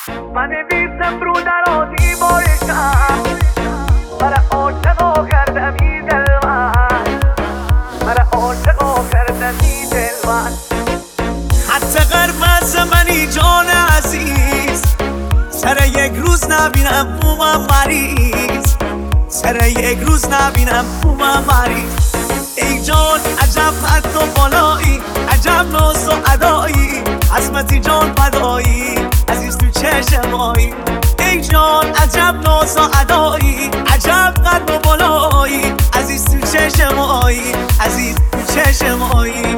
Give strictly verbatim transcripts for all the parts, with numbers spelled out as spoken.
من نویسم رو در دیوارشم برای عاشقا کردمی دلوان برای عاشقا کردمی دلوان حتی قرمز منی جان عزیز سر یک روز نبینم بومم مریض سر یک روز نبینم بومم مریض ای جان عجب قد و بالایی عجب ناز و ادایی عظمتی جان فدایی عزیز تو چشمایی ای جان عجب ناز و ادایی عجب قد و بالایی عزیز تو چشمایی عزیز تو چشمایی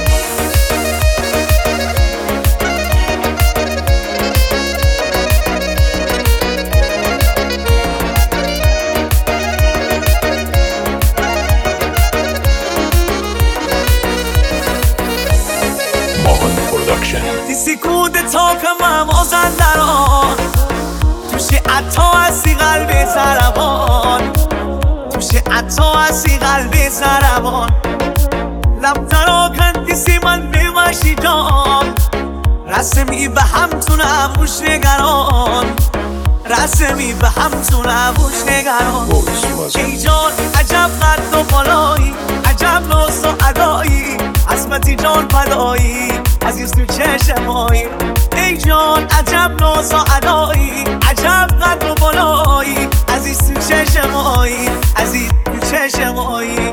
دیسی کود تا که موازن دران توشی عطا هستی قلبی زربان توشی عطا هستی قلبی زربان لب ترا کن دیسی من بیمشی جان رسمی به هم تو نبوش نگران رسمی به هم تو نبوش نگران ای جان عجب قد و بالایی عجب ناز و ادایی عظمتی جان فدایی عزیز تو چشمایی ای جان عجب ناز و ادایی عجب قد و بالایی عزیز تو چشمایی عزیز تو چشمایی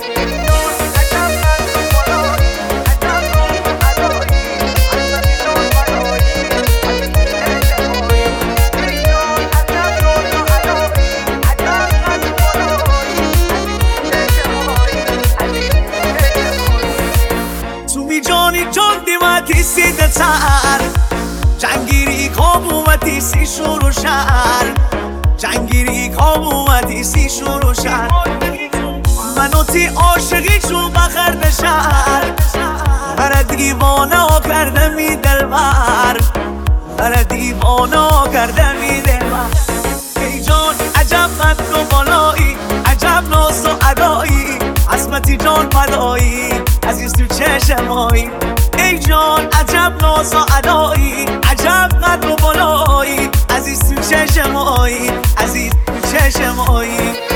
جان دیمتی سی دتر جنگیری کابومتی سی شروع شهر جنگیری کابومتی سی شروع شهر منو تی عاشقی چون بخرد شهر برا دیوانه ها کردمی دلبر برا دیوانه ها کردمی دلبر ای جان عجب قد و بالایی عجب ناز و ادایی عظمتی جان فدایی عزیز تو چشمایی ای جان عجب ناز و ادایی عجب قد و بالایی عزیز تو چشمایی عزیز تو چشمایی